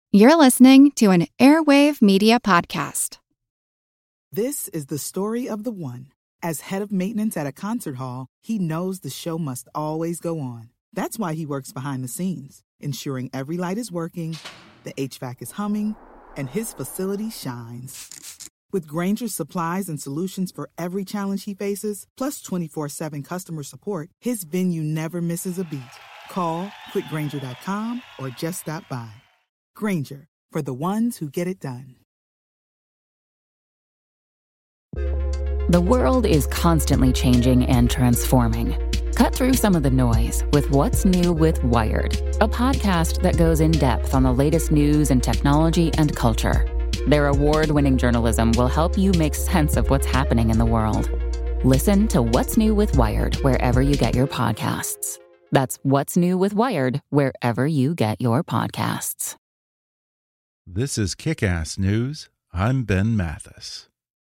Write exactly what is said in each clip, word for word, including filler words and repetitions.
You're listening to an Airwave Media Podcast. This is the story of the one. As head of maintenance at a concert hall, he knows the show must always go on. That's why he works behind the scenes, ensuring every light is working, the H V A C is humming, and his facility shines. With Grainger's supplies and solutions for every challenge he faces, plus twenty-four seven customer support, his venue never misses a beat. Call quick grainger dot com or just stop by. Grainger, for the ones who get it done. The world is constantly changing and transforming. Cut through some of the noise with What's New with Wired, a podcast that goes in depth on the latest news and technology and culture. Their award-winning journalism will help you make sense of what's happening in the world. Listen to What's New with Wired wherever you get your podcasts. That's What's New with Wired wherever you get your podcasts. This is Kick-Ass News. I'm Ben Mathis.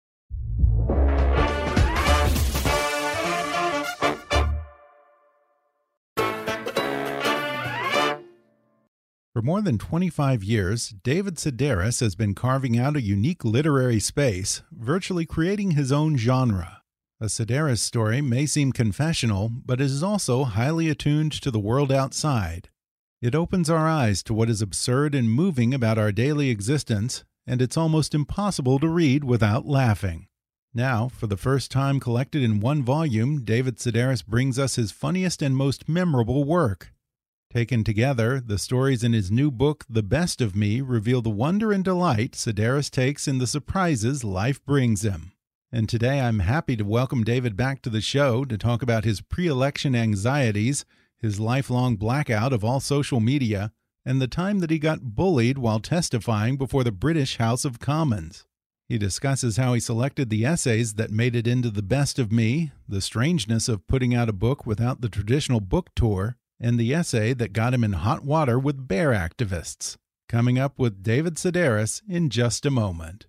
For more than twenty-five years, David Sedaris has been carving out a unique literary space, virtually creating his own genre. A Sedaris story may seem confessional, but it is also highly attuned to the world outside. It opens our eyes to what is absurd and moving about our daily existence, and it's almost impossible to read without laughing. Now, for the first time collected in one volume, David Sedaris brings us his funniest and most memorable work. Taken together, the stories in his new book, The Best of Me, reveal the wonder and delight Sedaris takes in the surprises life brings him. And today I'm happy to welcome David back to the show to talk about his pre-election anxieties, his lifelong blackout of all social media, and the time that he got bullied while testifying before the British House of Commons. He discusses how he selected the essays that made it into The Best of Me, the strangeness of putting out a book without the traditional book tour, and the essay that got him in hot water with bear activists. Coming up with David Sedaris in just a moment.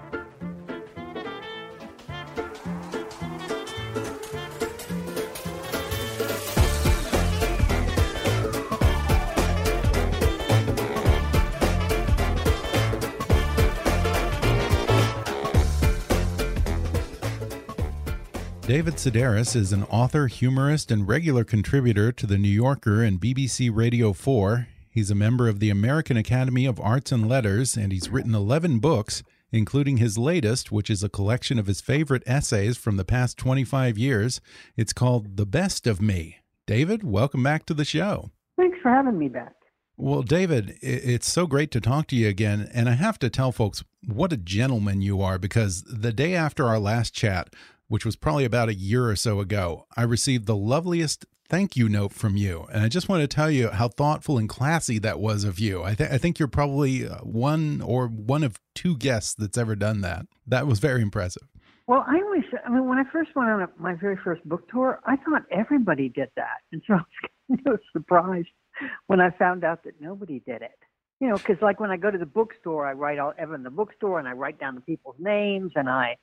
David Sedaris is an author, humorist, and regular contributor to The New Yorker and B B C Radio four. He's a member of the American Academy of Arts and Letters, and he's written eleven books, including his latest, which is a collection of his favorite essays from the past twenty-five years. It's called The Best of Me. David, welcome back to the show. Thanks for having me back. Well, David, it's so great to talk to you again, and I have to tell folks what a gentleman you are, because the day after our last chat, which was probably about a year or so ago, I received the loveliest thank you note from you. And I just want to tell you how thoughtful and classy that was of you. I, th I think you're probably one or one of two guests that's ever done that. That was very impressive. Well, I always, I mean, when I first went on a, my very first book tour, I thought everybody did that. And so I was kind of surprised when I found out that nobody did it. You know, because like when I go to the bookstore, I write all, ever in the bookstore and I write down the people's names and I,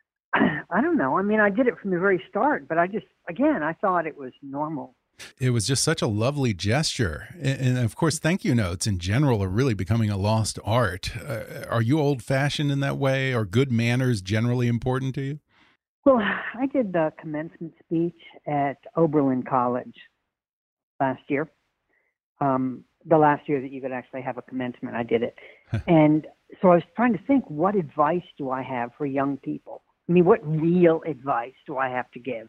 I don't know. I mean, I did it from the very start, but I just, again, I thought it was normal. It was just such a lovely gesture. And, and of course, thank you notes in general are really becoming a lost art. Uh, are you old fashioned in that way? Are good manners generally important to you? Well, I did the commencement speech at Oberlin College last year. Um, the last year that you could actually have a commencement, I did it. And so I was trying to think, what advice do I have for young people? I mean, what real advice do I have to give?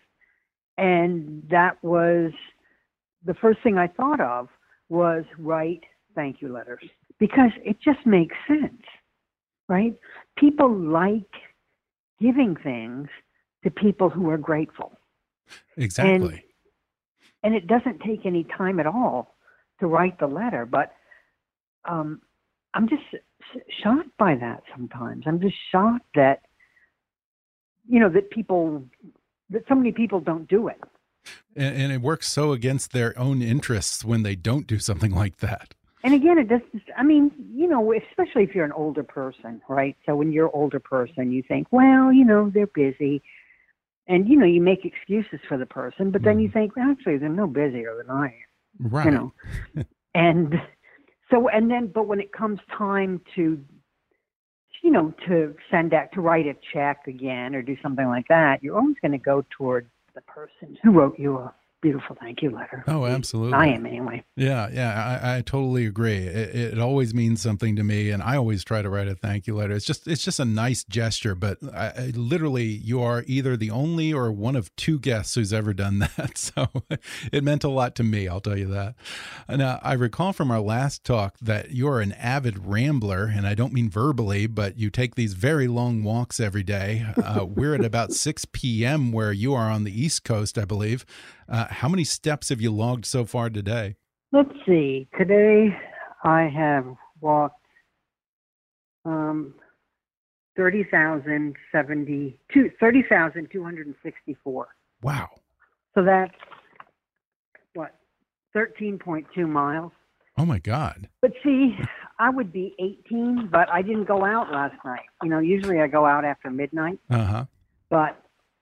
And that was the first thing I thought of was write thank you letters, because it just makes sense, right? People like giving things to people who are grateful. Exactly. And, and it doesn't take any time at all to write the letter, but um, I'm just shocked by that sometimes. I'm just shocked that, you know, that people, that so many people don't do it. And, and it works so against their own interests when they don't do something like that. And again, it does, I mean, you know, especially if you're an older person, right? So when you're an older person, you think, well, you know, they're busy. And, you know, you make excuses for the person, but then you think, well, actually, they're no busier than I am. Right. You know, and So, and then, but when it comes time to, you know, to send out, to write a check again or do something like that, you're always going to go toward the person who wrote you a beautiful thank you letter. Oh, absolutely. I am anyway. Yeah, yeah, I, I totally agree. It, it always means something to me, and I always try to write a thank you letter. It's just, it's just a nice gesture. But I, I, literally, you are either the only or one of two guests who's ever done that. So it meant a lot to me. I'll tell you that. Now, I recall from our last talk that you're an avid rambler, and I don't mean verbally, but you take these very long walks every day. Uh, we're at about six P M where you are on the East Coast, I believe. Uh, how many steps have you logged so far today? Let's see. Today I have walked um, thirty thousand two hundred sixty-four. Wow. So that's, what, thirteen point two miles. Oh, my God. But see, I would be eighteen, but I didn't go out last night. You know, usually I go out after midnight. Uh-huh. But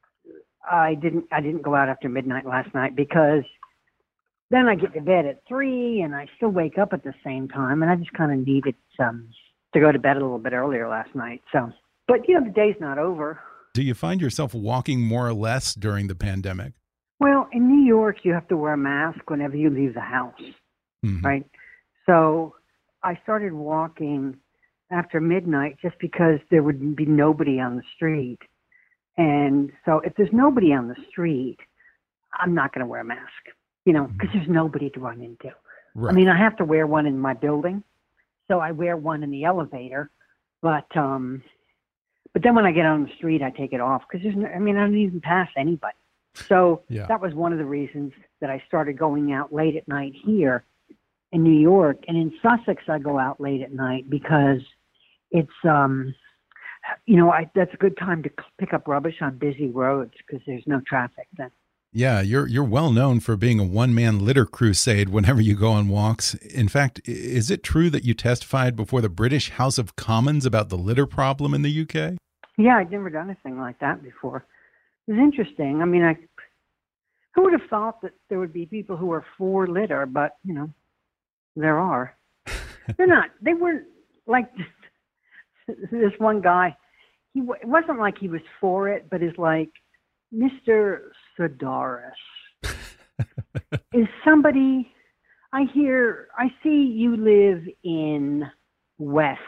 I didn't I didn't go out after midnight last night because then I get to bed at three and I still wake up at the same time, and I just kind of needed um, to go to bed a little bit earlier last night. So, but you know, the day's not over. Do you find yourself walking more or less during the pandemic? Well, in New York, you have to wear a mask whenever you leave the house, Mm-hmm. right? So I started walking after midnight just because there would be nobody on the street. And so if there's nobody on the street, I'm not going to wear a mask, you know, because there's nobody to run into. Right. I mean, I have to wear one in my building, so I wear one in the elevator. But um, but then when I get on the street, I take it off because there's no, I mean, I don't even pass anybody. So Yeah. that was one of the reasons that I started going out late at night here in New York. And in Sussex, I go out late at night because it's um. You know, I, that's a good time to pick up rubbish on busy roads because there's no traffic then. Yeah, you're you're well known for being a one-man litter crusade whenever you go on walks. In fact, is it true that you testified before the British House of Commons about the litter problem in the U K? Yeah, I'd never done anything like that before. It was interesting. I mean, I who would have thought that there would be people who are for litter, but, you know, there are. They're not. They weren't like this one guy. He it wasn't like he was for it, but is like, Mister Sedaris, is somebody, I hear, I see you live in West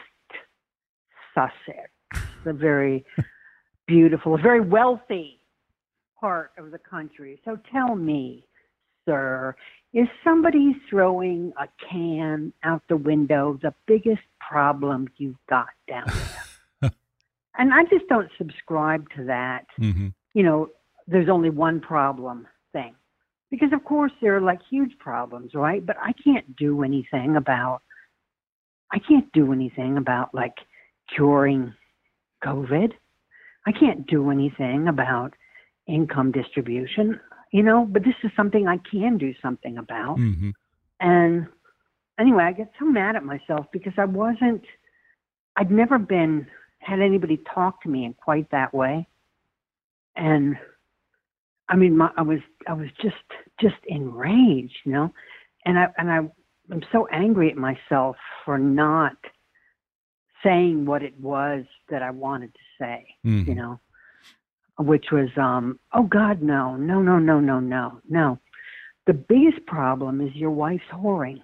Sussex, a very beautiful, very wealthy part of the country. So tell me, sir, is somebody throwing a can out the window the biggest problem you've got down there? And I just don't subscribe to that. Mm-hmm. You know, there's only one problem thing. Because, of course, there are, like, huge problems, right? But I can't do anything about, I can't do anything about, like, curing COVID. I can't do anything about income distribution, you know, but this is something I can do something about. Mm-hmm. And anyway, I get so mad at myself because I wasn't, I'd never been, had anybody talk to me in quite that way. And I mean, my, I was, I was just, just enraged, you know, and I, and I, I'm so angry at myself for not saying what it was that I wanted to say, Mm-hmm. you know, which was, um, oh God, no, no, no, no, no, no, no. The biggest problem is your wife's whoring.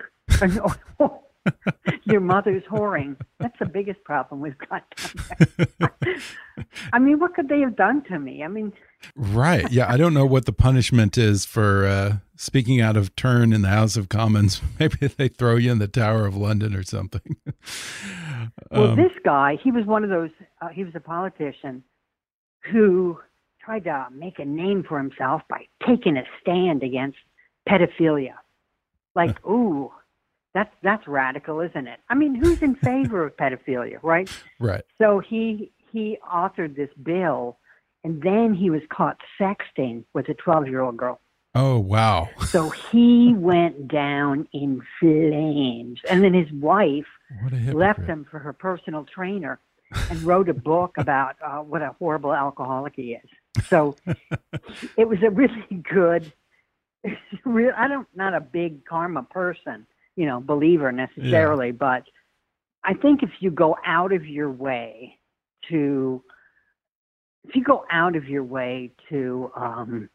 Your mother's whoring. That's the biggest problem we've got down there. I mean, what could they have done to me? I mean, right. Yeah, I don't know what the punishment is for uh, speaking out of turn in the House of Commons. Maybe they throw you in the Tower of London or something. well, um, this guy, he was one of those, uh, he was a politician who tried to make a name for himself by taking a stand against pedophilia. Like, ooh, that's that's radical, isn't it? I mean, who's in favor of pedophilia, right? right. So he he authored this bill, and then he was caught sexting with a twelve-year-old girl. Oh, wow. So he went down in flames. And then his wife What a hypocrite. left him for her personal trainer and wrote a book about uh, what a horrible alcoholic he is. So it was a really good, real, I don't, not a big karma person, you know, believer necessarily, yeah. but I think if you go out of your way to, if you go out of your way to, um,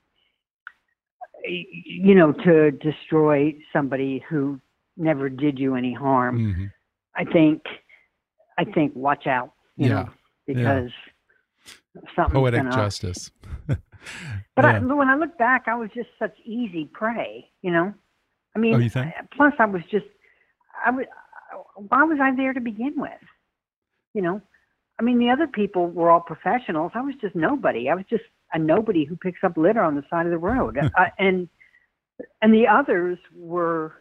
you know, to destroy somebody who never did you any harm, mm-hmm. I think, I think watch out, you yeah. know, because yeah. something's poetic gonna, justice. But yeah. I, when I look back, I was just such easy prey, you know. I mean, oh, you think? plus I was just, I was, why was I there to begin with? You know, I mean, the other people were all professionals. I was just nobody. I was just a nobody who picks up litter on the side of the road. uh, and and the others were,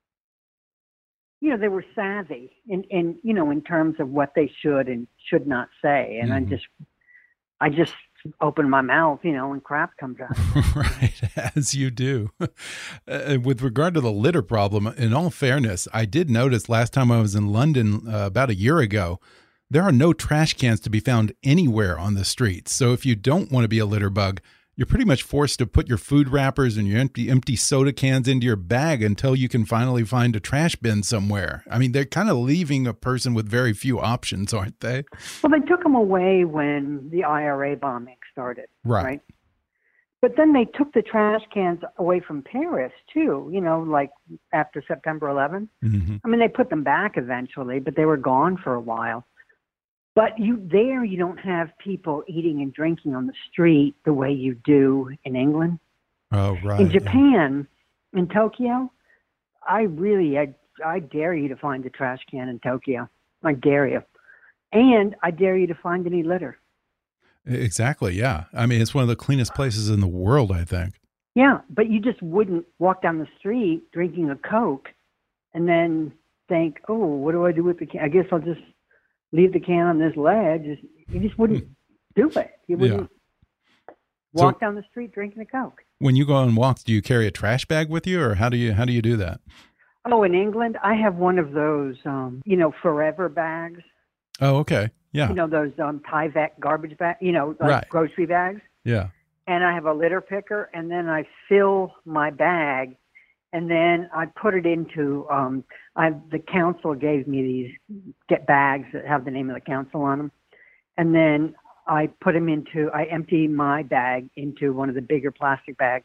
you know, they were savvy in, in, you know, in terms of what they should and should not say. And mm-hmm. I just, I just open my mouth, you know, and crap comes out. Right, as you do. Uh, with regard to the litter problem, in all fairness, I did notice last time I was in London uh, about a year ago, there are no trash cans to be found anywhere on the streets. So if you don't want to be a litter bug, you're pretty much forced to put your food wrappers and your empty empty soda cans into your bag until you can finally find a trash bin somewhere. I mean, they're kind of leaving a person with very few options, aren't they? Well, they took them away when the I R A bombing started, right? right? But then they took the trash cans away from Paris too, you know, like after September eleventh. Mm-hmm. I mean, they put them back eventually, but they were gone for a while. But you there, you don't have people eating and drinking on the street the way you do in England. Oh, right. In Japan, yeah. in Tokyo, I really, I, I dare you to find a trash can in Tokyo. I dare you. And I dare you to find any litter. Exactly, yeah. I mean, it's one of the cleanest places in the world, I think. Yeah, but you just wouldn't walk down the street drinking a Coke and then think, oh, what do I do with the can? I guess I'll just leave the can on this ledge. You just wouldn't do it. You wouldn't yeah. walk so, down the street drinking a Coke. When you go on walks, do you carry a trash bag with you, or how do you how do you do that? Oh, in England, I have one of those, um, you know, forever bags. Oh, okay. Yeah. You know, those um, Tyvek garbage bags, you know, like right. grocery bags. Yeah. And I have a litter picker, and then I fill my bag, and then I put it into, um, I the council gave me these get bags that have the name of the council on them. And then I put them into, I empty my bag into one of the bigger plastic bags.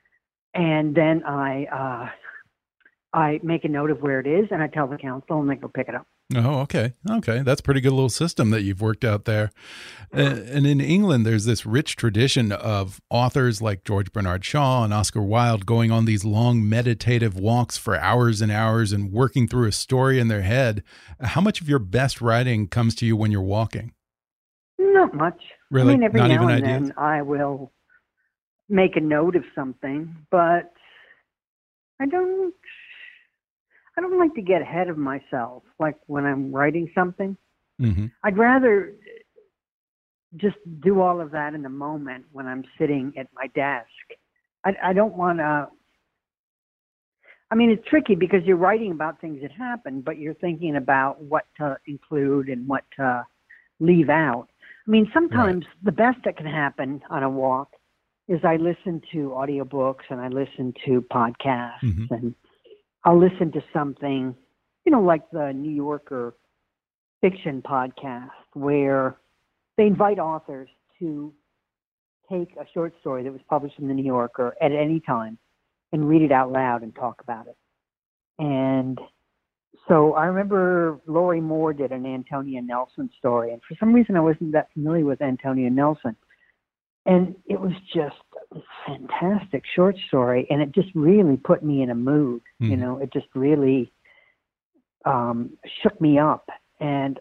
And then I, uh, I make a note of where it is, and I tell the council, and they go pick it up. Oh, okay. Okay. That's a pretty good little system that you've worked out there. Uh, and in England, there's this rich tradition of authors like George Bernard Shaw and Oscar Wilde going on these long meditative walks for hours and hours and working through a story in their head. How much of your best writing comes to you when you're walking? Not much. Really? I mean, every Not now even and ideas? then I will make a note of something, but I don't... I don't like to get ahead of myself, like when I'm writing something. Mm-hmm. I'd rather just do all of that in the moment when I'm sitting at my desk. I, I don't want to, I mean, it's tricky because you're writing about things that happen, but you're thinking about what to include and what to leave out. I mean, sometimes right. the best that can happen on a walk is I listen to audiobooks and I listen to podcasts mm-hmm. and I'll listen to something, you know, like the New Yorker fiction podcast, where they invite authors to take a short story that was published in the New Yorker at any time and read it out loud and talk about it. And so I remember Lori Moore did an Antonia Nelson story, and for some reason I wasn't that familiar with Antonia Nelson. And it was just a fantastic short story, and it just really put me in a mood. Mm. You know, it just really um, shook me up. And,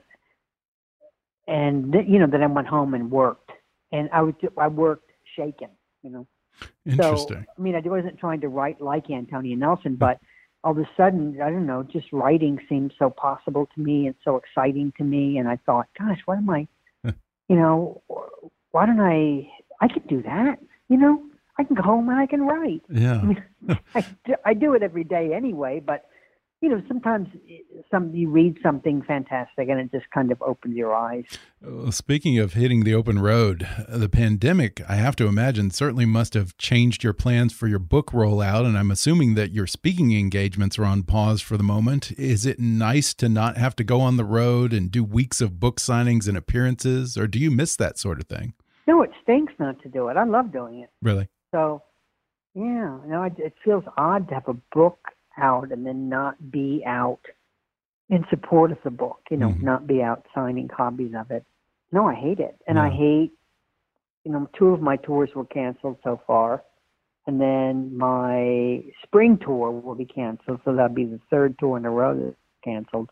and th- you know, then I went home and worked. And I, was, I worked shaken, you know. Interesting. So, I mean, I wasn't trying to write like Antonia Nelson, but all of a sudden, I don't know, just writing seemed so possible to me and so exciting to me. And I thought, gosh, what am I, you know, why don't I... I could do that, you know. I can go home and I can write. Yeah, I, mean, I, do, I do it every day anyway. But you know, sometimes some you read something fantastic and it just kind of opens your eyes. Well, speaking of hitting the open road, the pandemic, I have to imagine, certainly must have changed your plans for your book rollout, and I'm assuming that your speaking engagements are on pause for the moment. Is it nice to not have to go on the road and do weeks of book signings and appearances, or do you miss that sort of thing? No, it stinks not to do it. I love doing it. Really? So, yeah, you know, it, it feels odd to have a book out and then not be out in support of the book, you know, mm-hmm. not be out signing copies of it. No, I hate it. And no. I hate, you know, two of my tours were canceled so far. And then my spring tour will be canceled. So that'll be the third tour in a row that's canceled.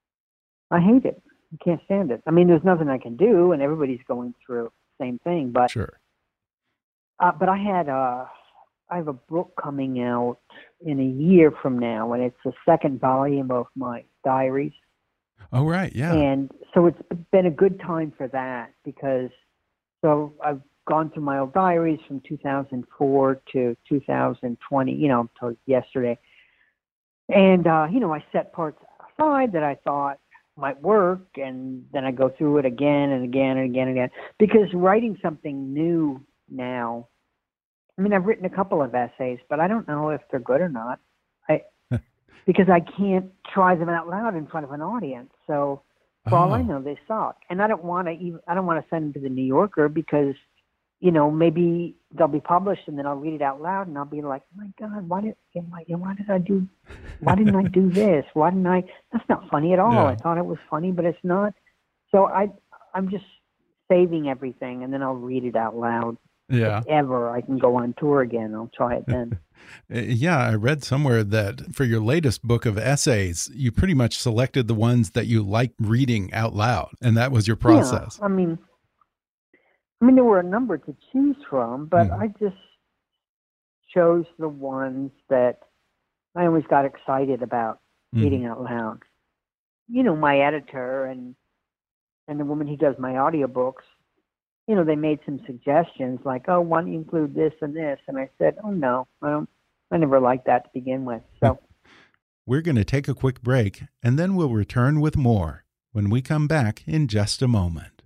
I hate it. I can't stand it. I mean, there's nothing I can do, and everybody's going through the same thing. But, sure. Uh, but I had a, I have a book coming out in a year from now, and it's the second volume of my diaries. Oh, right, yeah. And so it's been a good time for that because, so I've gone through my old diaries from two thousand four to two thousand twenty, you know, until yesterday. And, uh, you know, I set parts aside that I thought might work, and then I go through it again and again and again and again. Because writing something new now, I mean, I've written a couple of essays, but I don't know if they're good or not. I because I can't try them out loud in front of an audience. So for oh. all I know, they suck. And I don't want to even I don't want to send them to the New Yorker because, you know, maybe they'll be published and then I'll read it out loud and I'll be like, oh my God, why did why did I do why didn't I do this? Why didn't I? That's not funny at all. Yeah. I thought it was funny, but it's not. So I I'm just saving everything and then I'll read it out loud. Yeah. If ever I can go on tour again, I'll try it then. Yeah, I read somewhere that for your latest book of essays, you pretty much selected the ones that you liked reading out loud, and that was your process. Yeah, I mean, I mean, there were a number to choose from, but mm. I just chose the ones that I always got excited about mm. reading out loud. You know, my editor and and the woman who does my audiobooks, you know, they made some suggestions like, oh, why don't you include this and this? And I said, oh, no, I don't, I never liked that to begin with. So we're going to take a quick break and then we'll return with more when we come back in just a moment.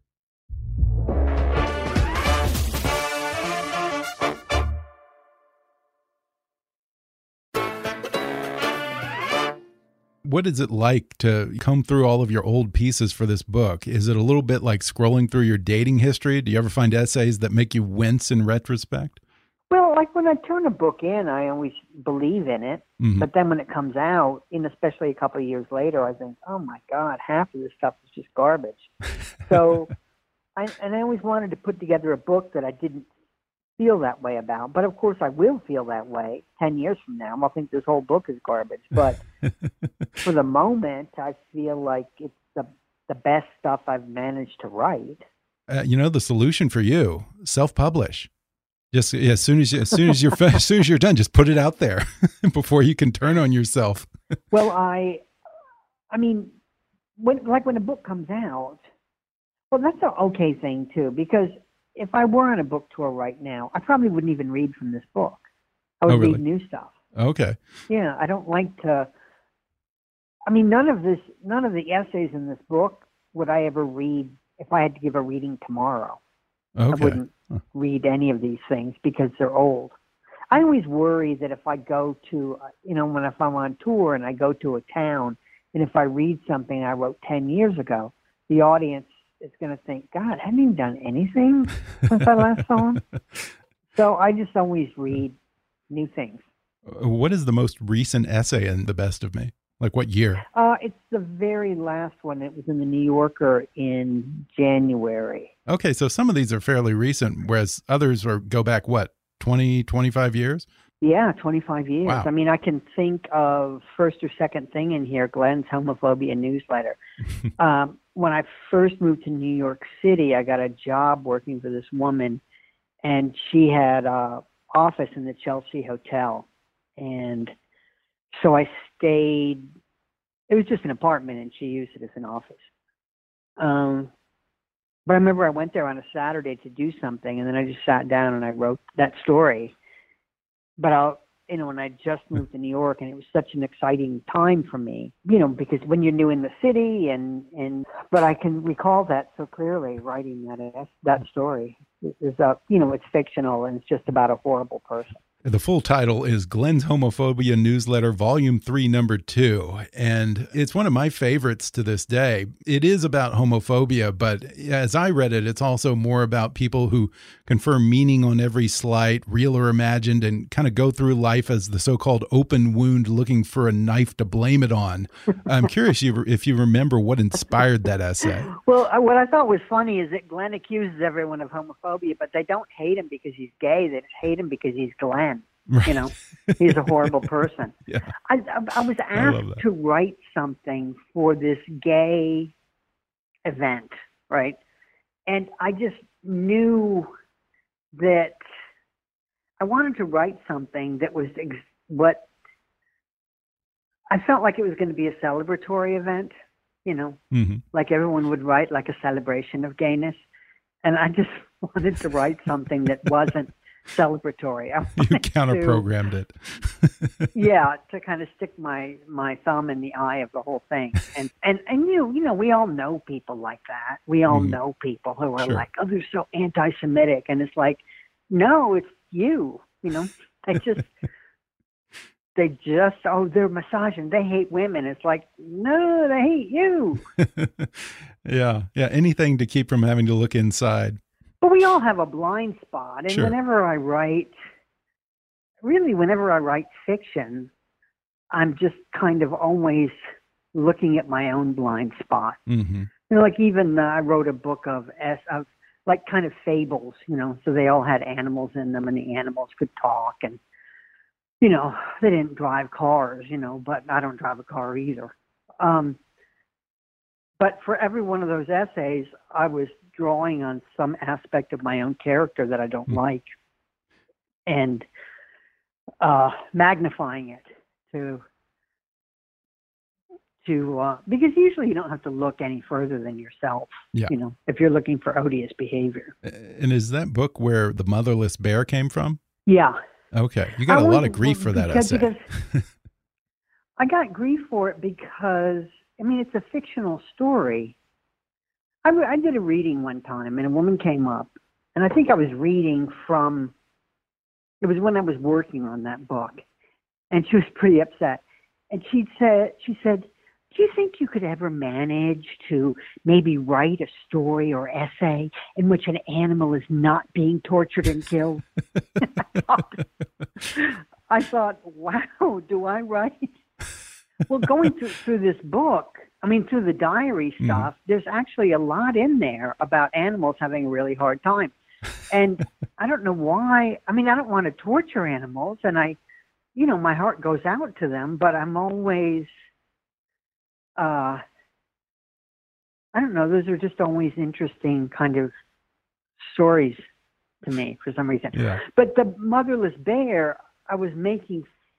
What is it like to comb through all of your old pieces for this book? Is it a little bit like scrolling through your dating history? Do you ever find essays that make you wince in retrospect? Well, like when I turn a book in, I always believe in it. Mm-hmm. But then when it comes out, and especially a couple of years later, I think, oh my God, half of this stuff is just garbage. So, I, and I always wanted to put together a book that I didn't feel that way about. But of course I will feel that way ten years from now. I'll think this whole book is garbage. But for the moment, I feel like it's the the best stuff I've managed to write. Uh, you know, the solution for you, self-publish. Just yeah, as soon as you, as soon as you're as soon as you're done, just put it out there before you can turn on yourself. Well, I I mean, when like when a book comes out, well, that's an okay thing too, because if I were on a book tour right now, I probably wouldn't even read from this book. I would oh, really? read new stuff. Okay. Yeah, I don't like to. I mean, none of this, none of the essays in this book would I ever read if I had to give a reading tomorrow. Okay. I wouldn't huh. read any of these things because they're old. I always worry that if I go to, you know, when if I'm on tour and I go to a town, and if I read something I wrote ten years ago, the audience is going to think, God, haven't you done anything since I last saw him? So I just always read new things. What is the most recent essay in The Best of Me? Like what year? Uh, it's the very last one. It was in the New Yorker in January. Okay, so some of these are fairly recent, whereas others are go back, what, twenty, twenty-five years? Yeah, twenty-five years. Wow. I mean, I can think of first or second thing in here, Glenn's Homophobia newsletter. um, when I first moved to New York City, I got a job working for this woman, and she had an office in the Chelsea Hotel. And so I stayed, it was just an apartment, and she used it as an office. Um, but I remember I went there on a Saturday to do something, and then I just sat down and I wrote that story. But I'll you know, and I just moved to New York, and it was such an exciting time for me, you know, because when you're new in the city, and, and but I can recall that so clearly writing that that story. Is uh, you know, it's fictional, and it's just about a horrible person. The full title is Glenn's Homophobia Newsletter, Volume three, Number two. And it's one of my favorites to this day. It is about homophobia, but as I read it, it's also more about people who confer meaning on every slight, real or imagined, and kind of go through life as the so-called open wound looking for a knife to blame it on. I'm curious if you remember what inspired that essay. Well, what I thought was funny is that Glenn accuses everyone of homophobia, but they don't hate him because he's gay. They hate him because he's Glenn. Right. You know, he's a horrible person. Yeah. I, I, I was asked to write something for this gay event, right? And I just knew that I wanted to write something that was ex- what I felt like it was going to be a celebratory event, you know, mm-hmm. like everyone would write, like a celebration of gayness. And I just wanted to write something that wasn't celebratory. You counter-programmed to, it. Yeah, to kind of stick my, my thumb in the eye of the whole thing. And and and you you know, we all know people like that. We all mm. know people who are sure. like, oh, they're so anti-Semitic, and it's like, no, it's you. You know, they just they just oh, they're misogynist. They hate women. It's like, no, they hate you. yeah, yeah. Anything to keep from having to look inside. But we all have a blind spot, and sure. whenever I write, really, whenever I write fiction, I'm just kind of always looking at my own blind spot. Mm-hmm. You know, like even uh, I wrote a book of of like kind of fables, you know, so they all had animals in them, and the animals could talk, and you know, they didn't drive cars, you know, but I don't drive a car either. Um, but for every one of those essays, I was drawing on some aspect of my own character that I don't mm. like, and uh, magnifying it to to uh, because usually you don't have to look any further than yourself. Yeah. You know, if you're looking for odious behavior. And is that book where The Motherless Bear came from? Yeah. Okay, you got I a lot of grief for that because, essay. Because I got grief for it because I mean it's a fictional story. I, I did a reading one time, and a woman came up, and I think I was reading from, it was when I was working on that book, and she was pretty upset. And she said, she said, do you think you could ever manage to maybe write a story or essay in which an animal is not being tortured and killed? I, thought, I thought, wow, do I write? Well, going through, through this book, I mean, through the diary stuff, mm-hmm. there's actually a lot in there about animals having a really hard time. And I don't know why. I mean, I don't want to torture animals, and I, you know, my heart goes out to them, but I'm always, uh, I don't know, those are just always interesting kind of stories to me for some reason. Yeah. But the Motherless Bear, I was making,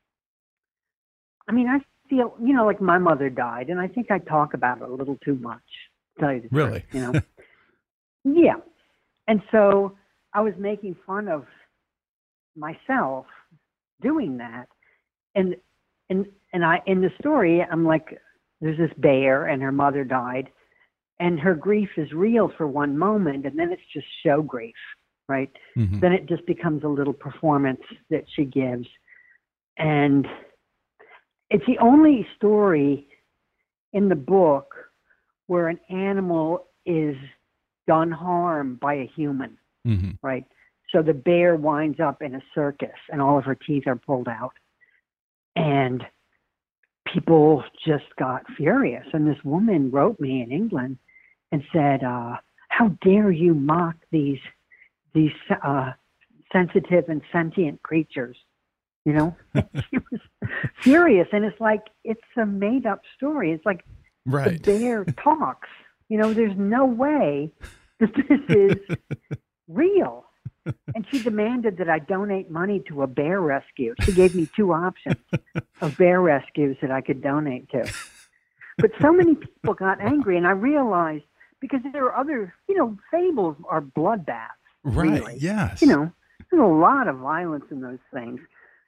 I mean, I feel, you know, like my mother died, and I think I talk about it a little too much, to tell you the really? truth, you know. Yeah. And so I was making fun of myself doing that. And and and I in the story, I'm like, there's this bear, and her mother died, and her grief is real for one moment, and then it's just show grief, right? Mm-hmm. Then it just becomes a little performance that she gives. And it's the only story in the book where an animal is done harm by a human, mm-hmm. right? So the bear winds up in a circus, and all of her teeth are pulled out. And people just got furious. And this woman wrote me in England and said, uh, how dare you mock these, these uh, sensitive and sentient creatures? You know, she was furious, and it's like it's a made-up story. It's like right. the bear talks. You know, there's no way that this is real. And she demanded that I donate money to a bear rescue. She gave me two options of bear rescues that I could donate to. But so many people got angry, and I realized because there are other, you know, fables are bloodbaths. Right. Really. Yes. You know, there's a lot of violence in those things.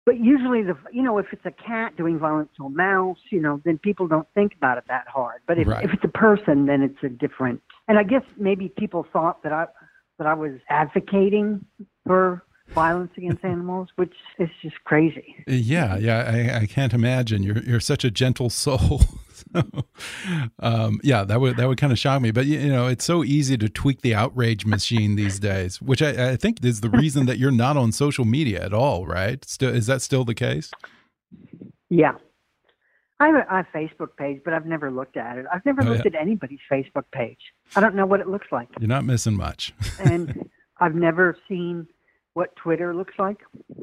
But usually, the you know, if it's a cat doing violence to a mouse, you know, then people don't think about it that hard. But if, Right. if it's a person, then it's a different. And I guess maybe people thought that I that I was advocating for violence against animals, which is just crazy. Yeah, yeah, I, I can't imagine. You're you're such a gentle soul. So, um, yeah, that would that would kind of shock me. But you know, it's so easy to tweak the outrage machine these days, which I, I think is the reason that you're not on social media at all, right? Still, is that still the case? Yeah. I have, a, I have a Facebook page, but I've never looked at it. I've never Oh, looked yeah. at anybody's Facebook page. I don't know what it looks like. You're not missing much. And I've never seen what Twitter looks like.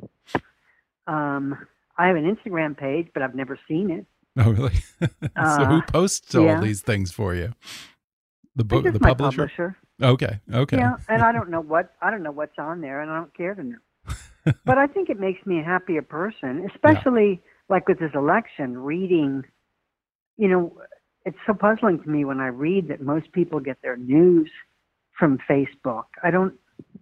Um, I have an Instagram page, but I've never seen it. Oh, really? So Uh, who posts all yeah. these things for you? The I book, guess the my publisher? publisher. Okay, okay. Yeah, and I don't know what I don't know what's on there, and I don't care to know. But I think it makes me a happier person, especially like with this election. Reading, you know, it's so puzzling to me when I read that most people get their news from Facebook. I don't.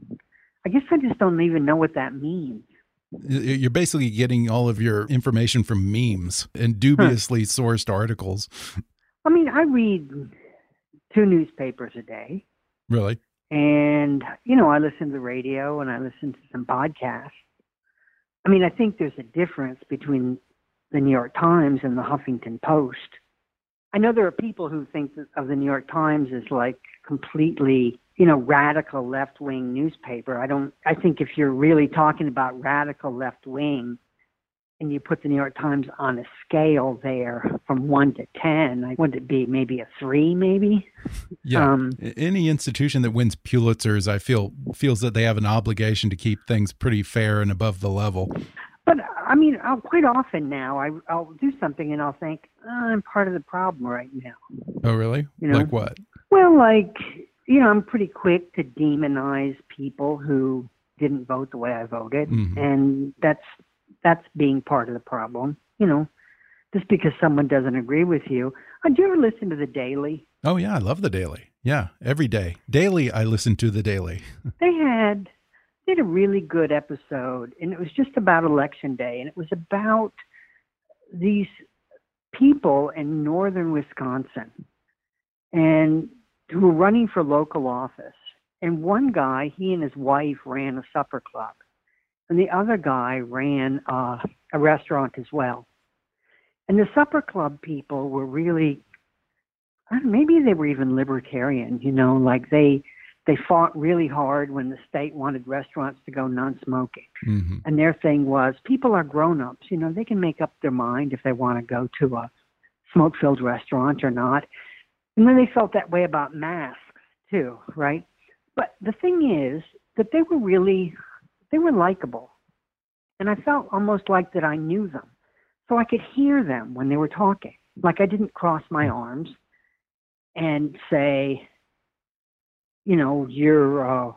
I guess I just don't even know what that means. You're basically getting all of your information from memes and dubiously sourced articles. I mean, I read two newspapers a day. Really? And, you know, I listen to the radio and I listen to some podcasts. I mean, I think there's a difference between the New York Times and the Huffington Post. I know there are people who think that of the New York Times as like completely, you know, radical left-wing newspaper. I don't, I think if you're really talking about radical left-wing and you put the New York Times on a scale there from one to ten, like, would it be maybe a three, maybe? Yeah. Um, Any institution that wins Pulitzers, I feel, feels that they have an obligation to keep things pretty fair and above the level. But I mean, I'll, quite often now, I, I'll do something and I'll think, oh, I'm part of the problem right now. Oh, really? You know? Like what? Well, like, you know, I'm pretty quick to demonize people who didn't vote the way I voted, Mhm. and that's that's being part of the problem. You know, just because someone doesn't agree with you. Uh, do you ever listen to the Daily? Oh, yeah. I love the Daily. Yeah. Every day. Daily, I listen to the Daily. They had they had a really good episode, and it was just about Election Day, and it was about these people in northern Wisconsin and who were running for local office. And one guy, he and his wife ran a supper club, and the other guy ran uh, a restaurant as well. And the supper club people were really, I don't know, maybe they were even libertarian, you know, like they they fought really hard when the state wanted restaurants to go non-smoking. Mm-hmm. And their thing was, people are grown-ups, you know, they can make up their mind if they want to go to a smoke-filled restaurant or not. And then they felt that way about masks too, right? But the thing is that they were really, they were likable. And I felt almost like that I knew them. So I could hear them when they were talking. Like I didn't cross my arms and say, you know, you're a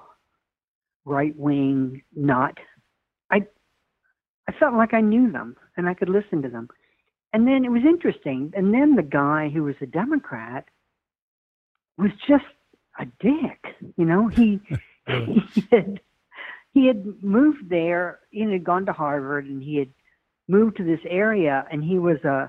right-wing nut. I, I felt like I knew them and I could listen to them. And then it was interesting. And then the guy who was a Democrat was just a dick. You know, he he had he had moved there. He had gone to Harvard, and he had moved to this area. And he was a,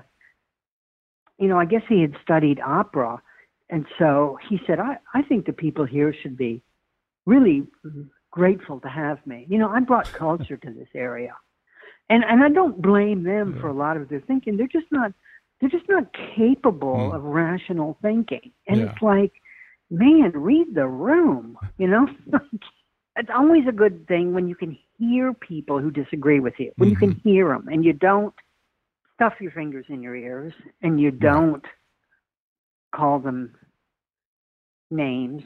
you know, I guess he had studied opera, and so he said, I I think the people here should be really grateful to have me. You know, I brought culture to this area, and and I don't blame them for a lot of their thinking. They're just not they're just not capable Mm. of rational thinking. And Yeah. it's like, man, read the room, you know? It's always a good thing when you can hear people who disagree with you, when you can hear them and you don't stuff your fingers in your ears and you don't call them names.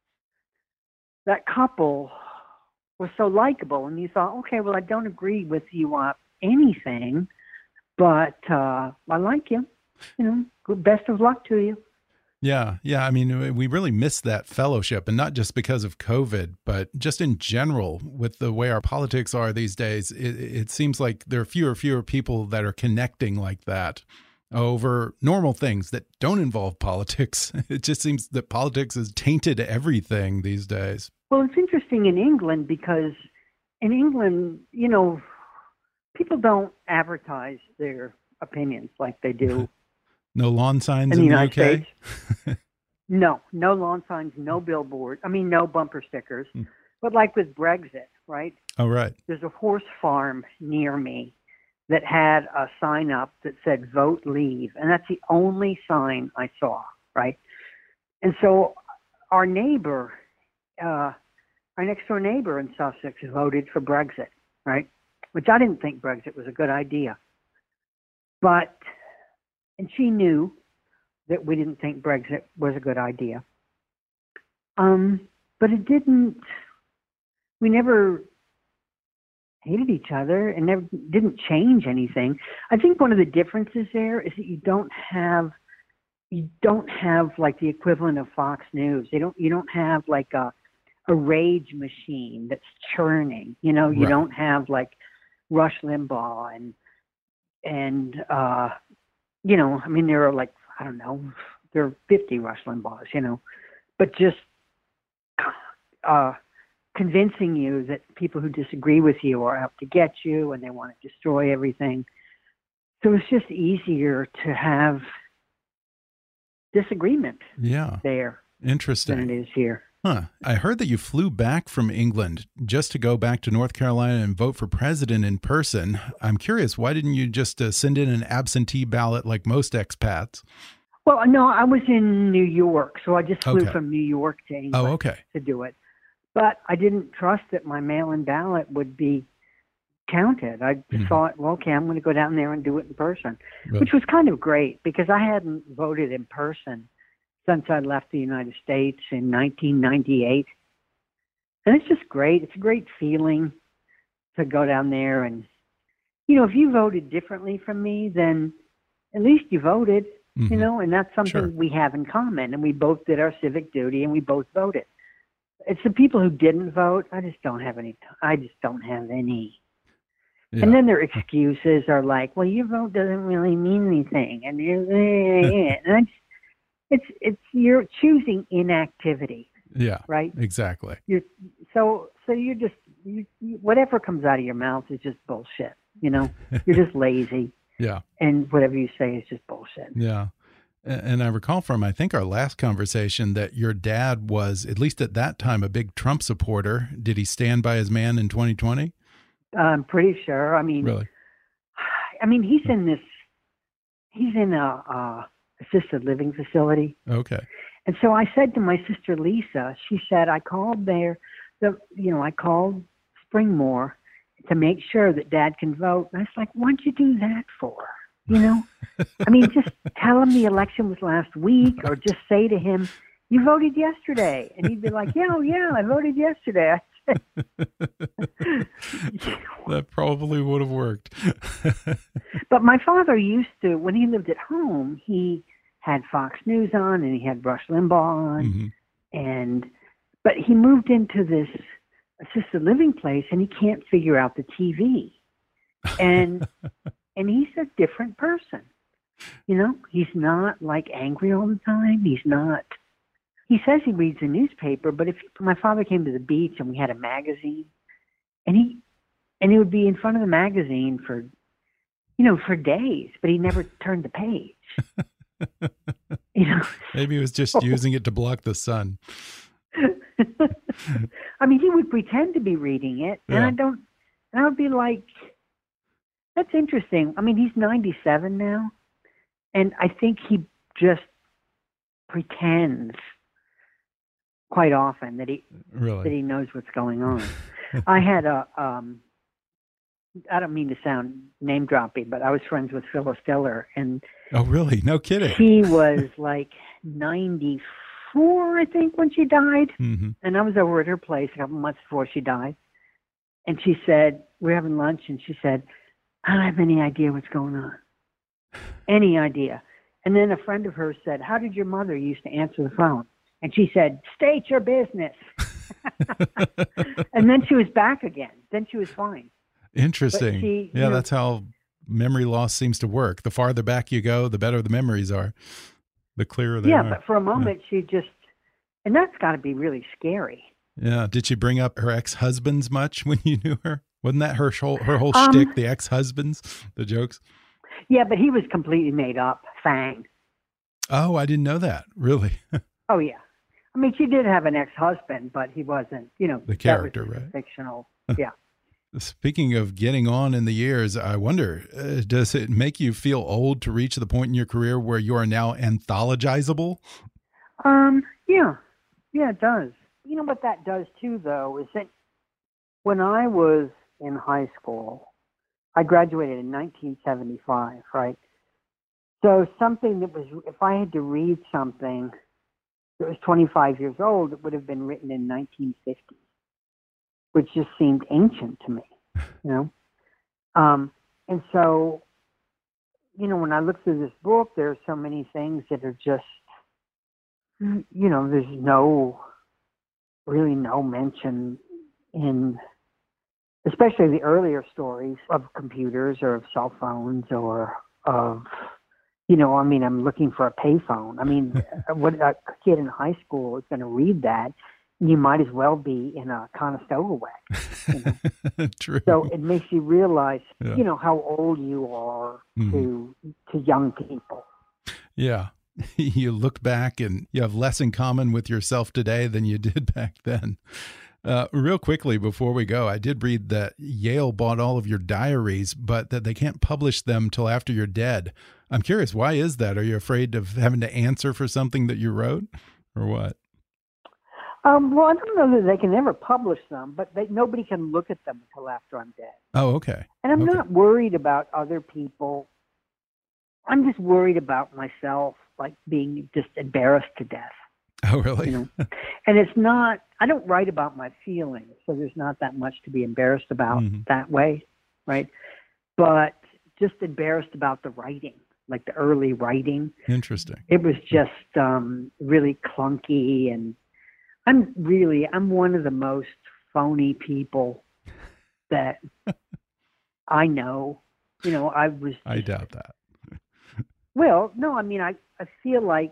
That couple was so likable, and you thought, okay, well, I don't agree with you on anything, but uh, I like you. You know, good, best of luck to you. Yeah, yeah. I mean, we really miss that fellowship, and not just because of COVID, but just in general with the way our politics are these days. It, it seems like there are fewer and fewer people that are connecting like that over normal things that don't involve politics. It just seems that politics has tainted everything these days. Well, it's interesting in England because in England, you know, people don't advertise their opinions like they do No lawn signs in the in the United U K? States. No, no lawn signs, no billboard. I mean, no bumper stickers. Hmm. But like with Brexit, right? Oh, right. There's a horse farm near me that had a sign up that said "Vote Leave," and that's the only sign I saw, right? And so our neighbor, uh, our next door neighbor in Sussex, voted for Brexit, right? Which I didn't think Brexit was a good idea, but and she knew that we didn't think Brexit was a good idea. Um, but it didn't. We never hated each other and never didn't change anything. I think one of the differences there is that you don't have you don't have like the equivalent of Fox News. They don't you don't have like a a rage machine that's churning. You know, you Right. don't have like Rush Limbaugh and and uh you know, I mean there are like I don't know, there are fifty Rush Limbaughs, you know. But just uh convincing you that people who disagree with you are out to get you and they want to destroy everything. So it's just easier to have disagreement Yeah. there Interesting. than it is here. Huh. I heard that you flew back from England just to go back to North Carolina and vote for president in person. I'm curious, why didn't you just uh, send in an absentee ballot like most expats? Well, no, I was in New York, so I just flew Okay. from New York to England Oh, okay. to do it. But I didn't trust that my mail-in ballot would be counted. I just Mhm. thought, well, okay, I'm going to go down there and do it in person, Really? which was kind of great because I hadn't voted in person since I left the United States in nineteen ninety-eight. And it's just great. It's a great feeling to go down there. And, you know, if you voted differently from me, then at least you voted, Mhm. you know, and that's something Sure. we have in common. And we both did our civic duty and we both voted. It's the people who didn't vote. I just don't have any. I just don't have any. Yeah. And then their excuses are like, "Well, your vote doesn't really mean anything," and you're, and I just, it's it's you're choosing inactivity, Yeah, right? exactly. You're so so you're just you, you, whatever comes out of your mouth is just bullshit. You know, you're just lazy, Yeah. and whatever you say is just bullshit. Yeah. A- And I recall from, I think, our last conversation that your dad was, at least at that time, a big Trump supporter. Did he stand by his man in twenty twenty? I'm pretty sure. I mean, Really? I mean, he's in this. He's in a, a assisted living facility. Okay. And so I said to my sister Lisa, she said, I called there, the you know, I called Springmore to make sure that Dad can vote. And I was like, what'd you do that for? You know? I mean, just tell him the election was last week, or just say to him, you voted yesterday. And he'd be like, yeah, oh, yeah, I voted yesterday. I said, That probably would have worked. but my father used to, when he lived at home, he had Fox News on and he had Rush Limbaugh on. Mhm. And but he moved into this assisted living place and he can't figure out the T V. And and he's a different person. You know, he's not like angry all the time. He's not he says he reads a newspaper, but if my father came to the beach and we had a magazine and he and he would be in front of the magazine for you know, for days, but he never turned the page. You know. Maybe he was just using it to block the sun. I mean, he would pretend to be reading it, and Yeah. I don't. And I would be like, "That's interesting." I mean, he's ninety-seven now, and I think he just pretends quite often that he that Really? he knows what's going on. I had a. Um, I don't mean to sound name dropping, but I was friends with Phyllis Diller, and Oh, really? No kidding. she was like ninety-four, I think, when she died. Mhm. And I was over at her place a couple months before she died. And she said, we were having lunch, and she said, I don't have any idea what's going on. Any idea. And then a friend of hers said, how did your mother used to answer the phone? And she said, state your business. And then she was back again. Then she was fine. Interesting. she, yeah, you know- that's how memory loss seems to work. The farther back you go, the better the memories are, the clearer they yeah, are. but for a moment, she just, and that's got to be really scary. Yeah. Did she bring up her ex-husbands much when you knew her? Wasn't that her whole, her whole Um, shtick, the ex-husbands, the jokes? Yeah, but he was completely made up, Fang. Oh, I didn't know that. Really? Oh, yeah. I mean, she did have an ex-husband, but he wasn't, you know. The character, right? Fictional, yeah. Speaking of getting on in the years, I wonder, uh, does it make you feel old to reach the point in your career where you are now anthologizable? Um, yeah. Yeah, it does. You know what that does, too, though, is that when I was in high school, I graduated in nineteen seventy-five, right? So something that was, if I had to read something that was twenty-five years old, it would have been written in nineteen fifty, which just seemed ancient to me, you know? Um, and so, you know, when I look through this book, there are so many things that are just, you know, there's no, really no mention in, especially the earlier stories of computers or of cell phones or of, you know, I mean, I'm looking for a payphone. I mean, what a kid in high school is going to read that? You might as well be in a Conestoga wax. You know? True. So it makes you realize, Yeah. you know, how old you are Mhm. to to young people. Yeah. You look back and you have less in common with yourself today than you did back then. Uh, real quickly before we go, I did read that Yale bought all of your diaries, but that they can't publish them till after you're dead. I'm curious, why is that? Are you afraid of having to answer for something that you wrote, or what? Um, well, I don't know that they can ever publish them, but they, nobody can look at them until after I'm dead. Oh, okay. And I'm Okay. not worried about other people. I'm just worried about myself, like being just embarrassed to death. Oh, really? You know, and it's not. I don't write about my feelings, so there's not that much to be embarrassed about Mhm. that way, right? But just embarrassed about the writing, like the early writing. Interesting. It was just um, really clunky, and I'm really I'm one of the most phony people that I know. You know, I was. I just- doubt that. Well, no, I mean, I I feel like.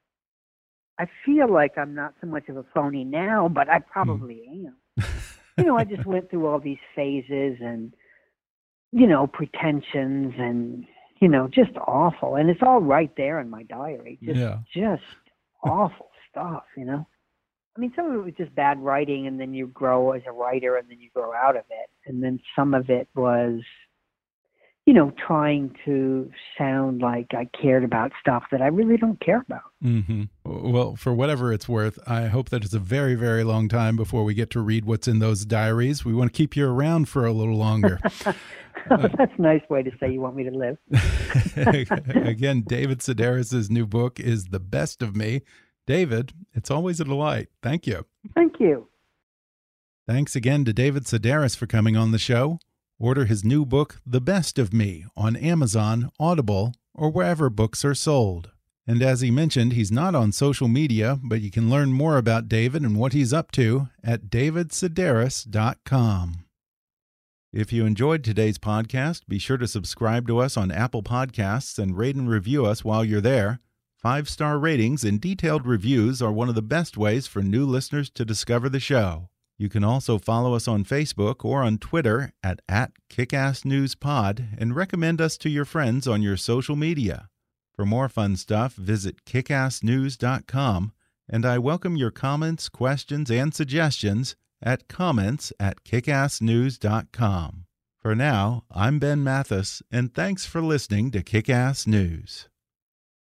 I feel like I'm not so much of a phony now, but I probably am. You know, I just went through all these phases and, you know, pretensions and, you know, just awful. And it's all right there in my diary. Just, Yeah. just awful stuff, you know. I mean, some of it was just bad writing, and then you grow as a writer, and then you grow out of it. And then some of it was, you know, trying to sound like I cared about stuff that I really don't care about. Mm-hmm. Well, for whatever it's worth, I hope that it's a very, very long time before we get to read what's in those diaries. We want to keep you around for a little longer. That's a nice way to say you want me to live. Again, David Sedaris' new book is The Best of Me. David, it's always a delight. Thank you. Thank you. Thanks again to David Sedaris for coming on the show. Order his new book, The Best of Me, on Amazon, Audible, or wherever books are sold. And as he mentioned, he's not on social media, but you can learn more about David and what he's up to at david sedaris dot com. If you enjoyed today's podcast, be sure to subscribe to us on Apple Podcasts and rate and review us while you're there. Five-star ratings and detailed reviews are one of the best ways for new listeners to discover the show. You can also follow us on Facebook or on Twitter at, at KickassNewsPod and recommend us to your friends on your social media. For more fun stuff, visit kick ass news dot com, and I welcome your comments, questions, and suggestions at comments at kick ass news dot com. For now, I'm Ben Mathis, and thanks for listening to Kick-Ass News.